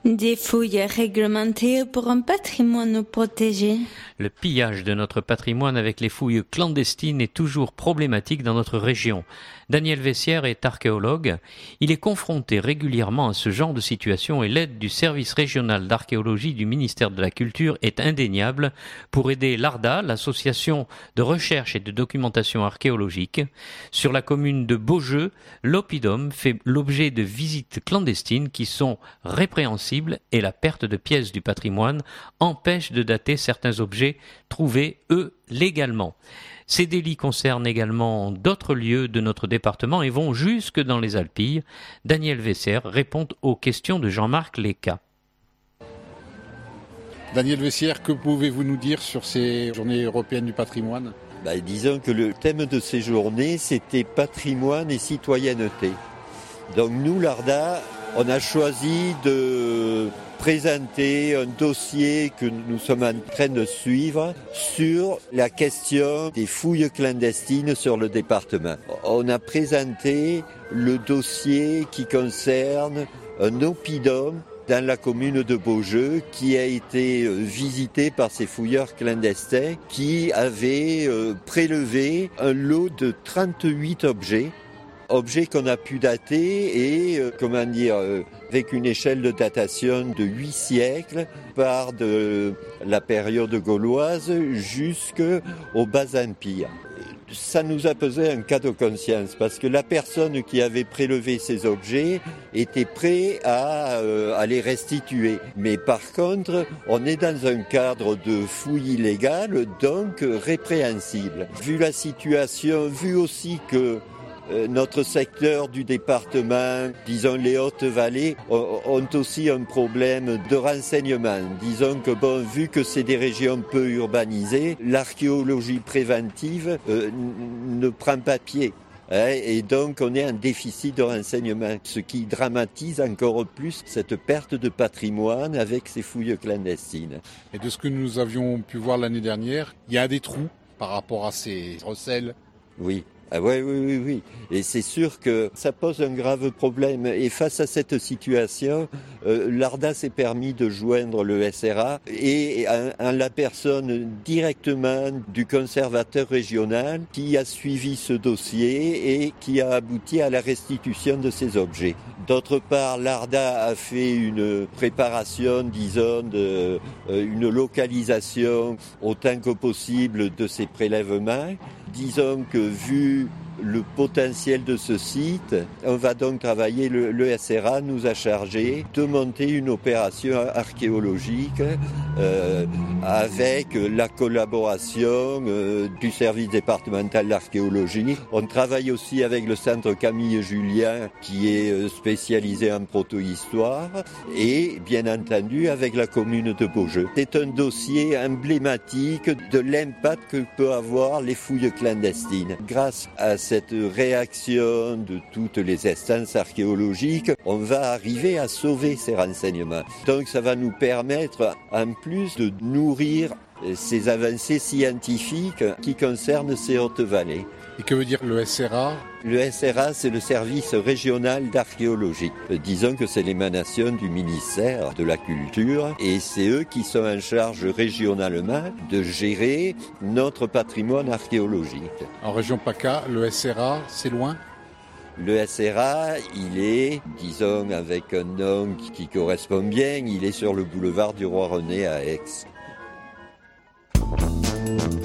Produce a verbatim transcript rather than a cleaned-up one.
Des fouilles réglementées pour un patrimoine protégé. Le pillage de notre patrimoine avec les fouilles clandestines est toujours problématique dans notre région. Daniel Vessière est archéologue. Il est confronté régulièrement à ce genre de situation et l'aide du service régional d'archéologie du ministère de la Culture est indéniable pour aider l'A R D A, l'association de recherche et de documentation archéologique. Sur la commune de Beaujeu, l'oppidum fait l'objet de visites clandestines qui sont répréhensibles et la perte de pièces du patrimoine empêche de dater certains objets trouvés, eux, légalement. Ces délits concernent également d'autres lieux de notre département et vont jusque dans les Alpilles. Daniel Vessière répond aux questions de Jean-Marc Léca. Daniel Vessière, que pouvez-vous nous dire sur ces journées européennes du patrimoine ? Bah, disons que le thème de ces journées, c'était patrimoine et citoyenneté. Donc nous, l'A R D A, on a choisi de présenter un dossier que nous sommes en train de suivre sur la question des fouilles clandestines sur le département. On a présenté le dossier qui concerne un oppidum dans la commune de Beaujeu qui a été visité par ces fouilleurs clandestins qui avaient prélevé un lot de trente-huit objets. Objets qu'on a pu dater et, euh, comment dire, euh, avec une échelle de datation de huit siècles, par de la période gauloise jusqu'au Bas-Empire. Ça nous a pesé un cas de conscience parce que la personne qui avait prélevé ces objets était prêt à, euh, à les restituer. Mais par contre, on est dans un cadre de fouille illégale, donc euh, répréhensible. Vu la situation, vu aussi que Euh, notre secteur du département, disons les Hautes-Vallées, ont, ont aussi un problème de renseignement. Disons que bon, vu que c'est des régions peu urbanisées, l'archéologie préventive euh, n- ne prend pas pied. Hein, et donc on est en déficit de renseignement, ce qui dramatise encore plus cette perte de patrimoine avec ces fouilles clandestines. Et de ce que nous avions pu voir l'année dernière, il y a des trous par rapport à ces recels. Oui. Ah oui, oui, oui, oui. Et c'est sûr que ça pose un grave problème. Et face à cette situation, euh, l'A R D A s'est permis de joindre le S R A et en, en la personne directement du conservateur régional qui a suivi ce dossier et qui a abouti à la restitution de ces objets. D'autre part, l'A R D A a fait une préparation, disons, de, euh, une localisation autant que possible de ces prélèvements. Disons que vu le potentiel de ce site, on va donc travailler, le, le S R A nous a chargé de monter une opération archéologique euh, avec la collaboration euh, du service départemental d'archéologie. On travaille aussi avec le centre Camille Julien qui est spécialisé en proto-histoire et bien entendu avec la commune de Beaujeu. C'est un dossier emblématique de l'impact que peut avoir les fouilles clandestines. Grâce à cette réaction de toutes les instances archéologiques, on va arriver à sauver ces renseignements. Donc ça va nous permettre en plus de nourrir ces avancées scientifiques qui concernent ces Hautes-Vallées. Et que veut dire le S R A ? Le S R A, c'est le service régional d'archéologie. Disons que c'est l'émanation du ministère de la Culture et c'est eux qui sont en charge régionalement de gérer notre patrimoine archéologique. En région PACA, le S R A, c'est loin ? Le S R A, il est, disons avec un nom qui correspond bien, il est sur le boulevard du Roi René à Aix.